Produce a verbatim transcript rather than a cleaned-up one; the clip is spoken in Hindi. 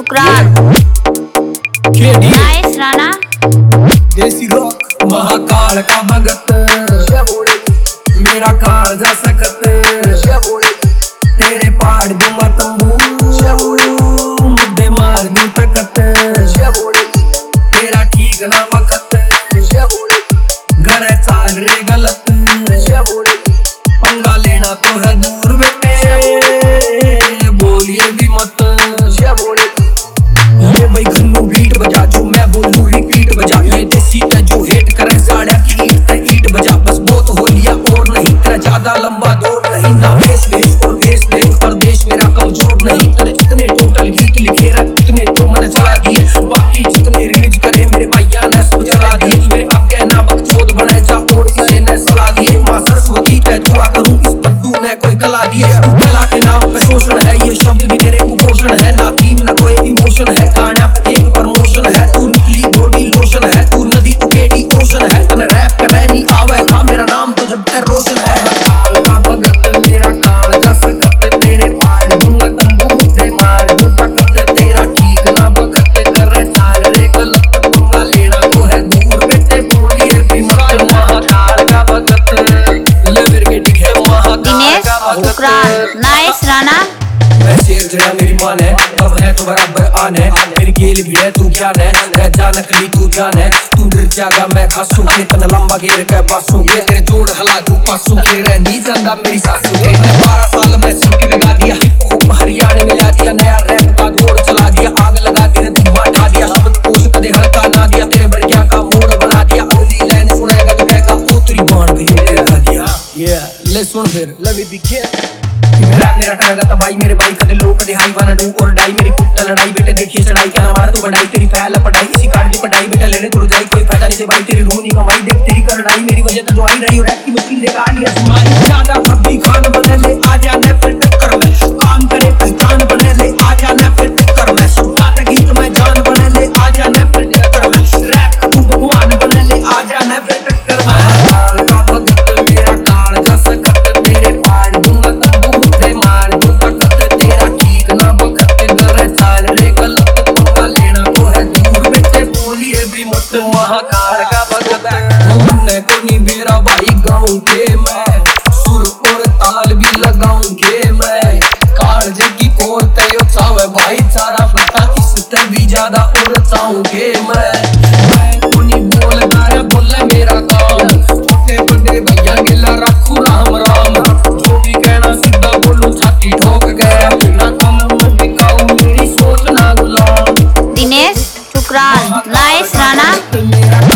शुक्रान नाइस राणा देसी रॉक महाकाल का भगत मेरा काल जा सकत तेरे पाड़ दूंगा तंबू मुद्दे मार दूं तकत तेरा ठीक ना वक्त घर चाल रे गलत पंगा लेना तो है दूर बेटे बोलिए भी मत ये भाई घन्नू बीट बजा जो मैं बोलूं रिपीट बजा ये देसी है जो हेट करे साड़ा की ईट ईट बजा बस बहुत हो लिया और नहीं तेरा ज्यादा लंबा दौर नहीं ना बेस बेस और बेस बेस परदेश मेरा कमजोर नहीं तेरे इतने टोटल गीत लिखे रख इतने तो मैंने चला दिए बाकी जितने रिलीज करे मेरे भैया ने सब चला दिए मेरे अब कहना बकचोद बने जा और इसे ने सला दिए मां सरस्वती का दुआ करूं इस पद्दू ने कोई गला दिए कला के नाम पे शोषण है ये शब्द भी तेरे कुपोषण है ना थीम ना कोई इमोशन है गाना एक प्रमोशन है तू निकली बॉडी लोशन है तू नदी तू केडी ओशन है तने रैप करने नहीं आवे था मेरा नाम तो जब तक रोशन है काल का भगत मेरा काल जा सकत तेरे पाड़ दूंगा तंबू से मार दूं तकत तेरा ठीक ना भगत करे चाल रे गलत पंगा लेना तो है दूर बेटे बोलिए भी मत महाकाल का भगत ले मेरे के ठीक है महाकाल का भगत शुक्रान नाइस राणा मैं शेर जड़ा मेरी मान है अब है तो बराबर आन है मेरी गेल भी है तू क्या है मैं जान नकली तू जान है तू डर जागा मैं खासू के तना लंबा घेर के बासू के तेरे जोड़ हला तू पासू के रह नहीं जांदा मेरी सासू के मैं बारह साल में सिटी लगा दिया खूब हरियाणा में ला दिया नया रैप का दौर चला दिया आग लगा तेरे धुआं उठा दिया शब्द कोश कदे हल्का ना दिया तेरे बढ़िया का मूड बना दिया अगली लाइन सुनेगा तो कहेगा उतरी बाण भी लगा दिया ये ले सुन फिर let me begin मेरा मेरा टगा तो भाई मेरे भाई कदे लोग कदे हाई वाला डू और डाई मेरी कुत्ता लड़ाई बेटे देखिए चढ़ाई क्या हमारा तू बढ़ाई तेरी फैल पढ़ाई इसी कार्ड की पढ़ाई बेटा लेने तो जाई कोई फायदा नहीं से भाई तेरी रूह नहीं कमाई देख तेरी करड़ाई मेरी वजह तो जो आई रही और रैप की मुश्किल देखा लिया तुम्हारी ज्यादा फब्बी खान बने ले आ जाने फिर टक्कर में काम करे पहचान बने ले आ जाने फिर टक्कर में सुनाता गीत में जान बने ले आ जाने फिर टक्कर में रैप का तू भगवान बने ले आ जाने फिर टक्कर में काल का भगत मेरा काल जा सकत तेरे पाड़ दूंगा तंबू से मार दूं तकत तेरा ठीक ना भगत करे चाल रे गलत पंगा लेना तो है दूर बेटे बोलिए भी मत महाकाल का भगत हमने को नहीं मेरा भाई गाँव के मैं सुर और ताल भी लगाऊं के मैं काल की कोर तय चावे भाई सारा पता इससे भी ज्यादा और चाहूंगे मैं मैं को नहीं बोलता है बोले मेरा काम छोटे बड़े भैया गिला रखू राम राम जो भी कहना सीधा बोलूं छाती ठोक गया ना कम में बिकाऊं मेरी सोच ना गुलाम दिनेश शुक्रान नाइस राणा मेरा